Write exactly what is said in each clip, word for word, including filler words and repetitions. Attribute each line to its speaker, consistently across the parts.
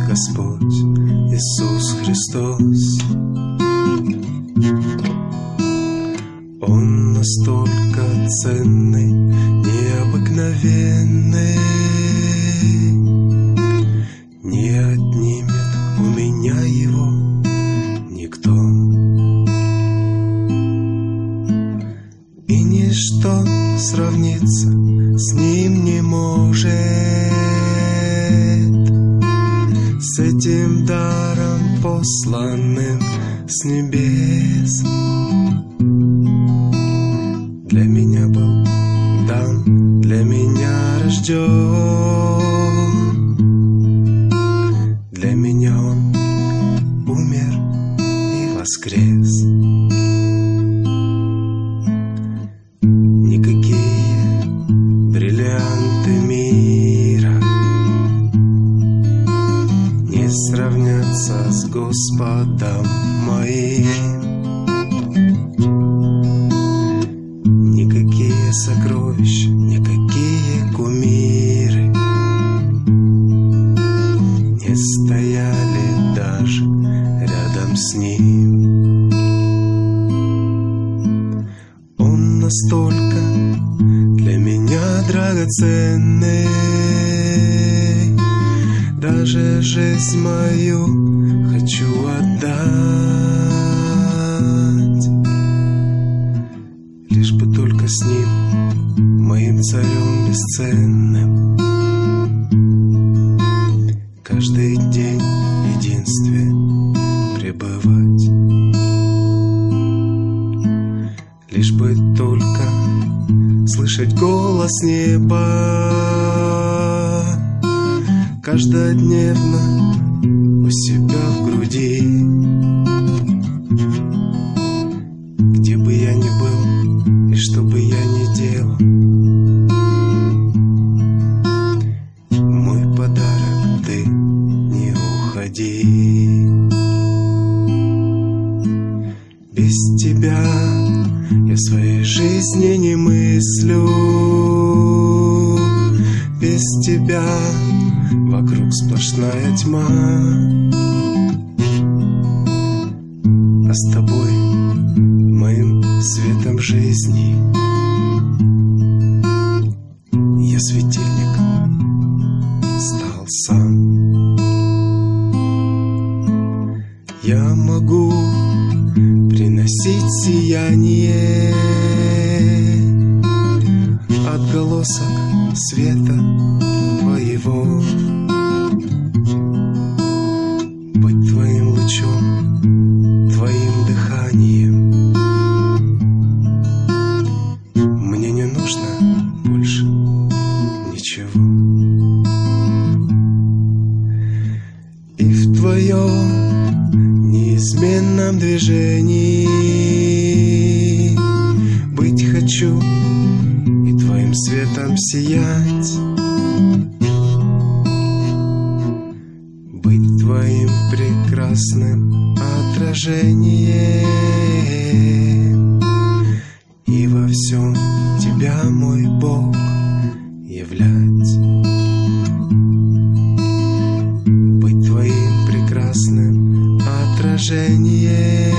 Speaker 1: Господь Иисус Христос. Он настолько ценный, необыкновенный, не отнимет у меня его никто. И ничто сравниться с ним не может, с этим даром, посланным с небес. Для меня был дан, для меня рожден, для меня он умер и воскрес. Никакие бриллианты мира не сравнятся с Господом моим. Никакие сокровища, никакие кумиры не стояли даже рядом с ним. Он настолько для меня драгоценный, даже жизнь мою хочу отдать, лишь бы только с ним, моим царем бесценным, каждый день в единстве пребывать. Лишь бы только слышать голос неба каждодневно у себя в груди. Где бы я ни был и что бы я ни делал, мой подарок ты, не уходи. Без тебя я своей жизни не мыслю, без тебя вокруг сплошная тьма, а с тобой, моим светом жизни, я светильником стал сам. Я могу приносить сияние, отголосок света твоего, быть твоим лучом, твоим дыханием. Мне не нужно больше ничего. И в твоем неизменном движении быть хочу и твоим светом сиять, быть твоим прекрасным отражением, и во всем тебя, мой Бог, являть, быть твоим прекрасным отражением,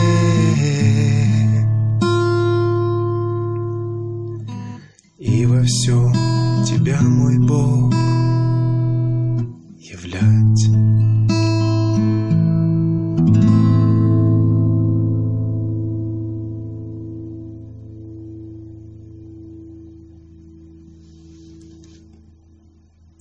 Speaker 1: и во всем тебя, мой Бог, являть.